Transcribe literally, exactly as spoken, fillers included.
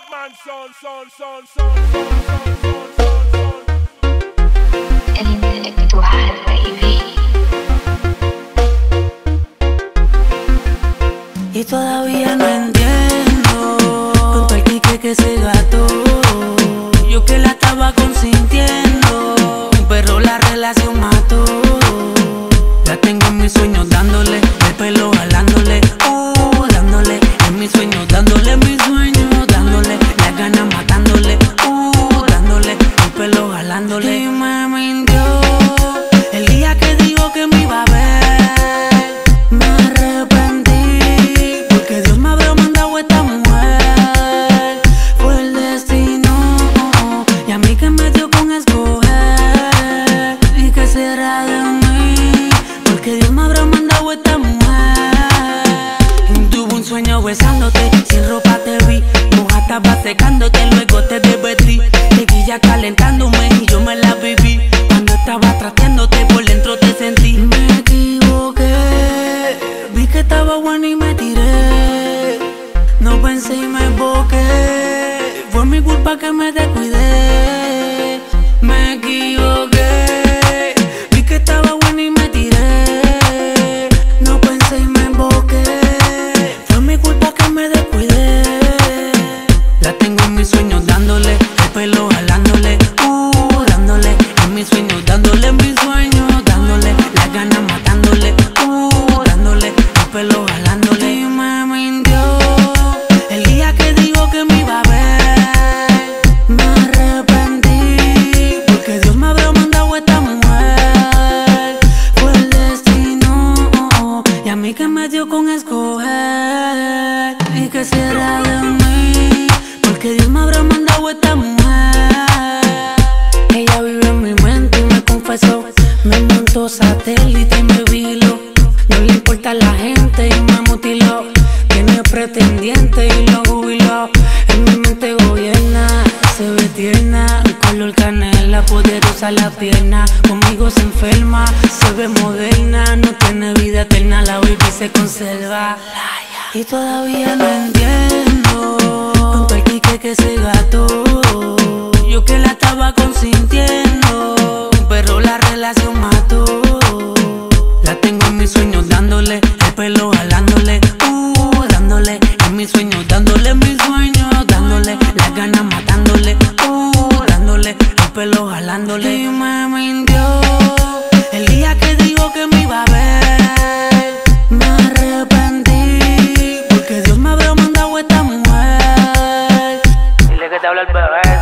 Batman son, son, son, son, son, son, son, son, son. El intelectual, baby. Y todavía no entiendo con todo el tique que se gastó. Yo que la estaba consintiendo, pero la relación mató. La tengo en mis sueños dándole, el pelo jalándole, uh, dándole, en mis sueños dándole, en mis sueños dándole, las ganas matándole, uh, dándole, el pelo jalándole. Y me mintió el día que dijo que me iba a ver. Me arrepentí porque Dios me habrá mandado esta mujer. Fue el destino y a mí que me dio con escoger. ¿Y qué será de mí? Porque Dios me habrá mandado esta mujer. Tuve un sueño besándote, sin ropa te vi, moja estaba secándote, luego te desvestí. Seguía calentándome y yo me la viví. Cuando estaba trateándote por dentro te sentí. Me equivoqué, vi que estaba buena y me tiré. No pensé y me equivoqué, fue mi culpa que me descuidé. Me equivoqué, vi que estaba buena y me tiré. No pensé y me equivoqué, fue mi culpa que me descuidé. La tengo en mis sueños dándole, el pelo jalándole, uh, dándole, en mis sueños dándole, en mis sueños dándole, las ganas matándole, uh, dándole, el pelo jalándole. Y me mintió el día que dijo que me iba a ver. Me arrepentí porque Dios me habrá mandado esta mujer. Fue el destino y a mí que me dio con escoger. ¿Y qué será de mí? Porque Dios me habrá mandado esta mujer. Ella vive en mi mente y me confesó. Me montó satélite y me vigiló. No le importa a la gente y me mutiló. Tiene pretendiente y lo jubiló. En mi mente gobierna, se ve tierna. Color canela, poderosa la pierna. Conmigo se enferma, se ve moderna. No tiene vida eterna, la baby se conserva. Y todavía no entiendo con todo el tique que se gastó. Yo que la estaba consintiendo, pero la relación mató. La tengo en mis sueños dándole, el pelo jalándole, uh, dándole, en mis sueños dándole, en mis sueños dándole, las ganas matándole, uh, dándole, el pelo jalándole. Y me mintió el día que dijo que me iba a ver. Me arrepentí porque Dios me habrá mandado esta mujer. Dile que te habla el bebé.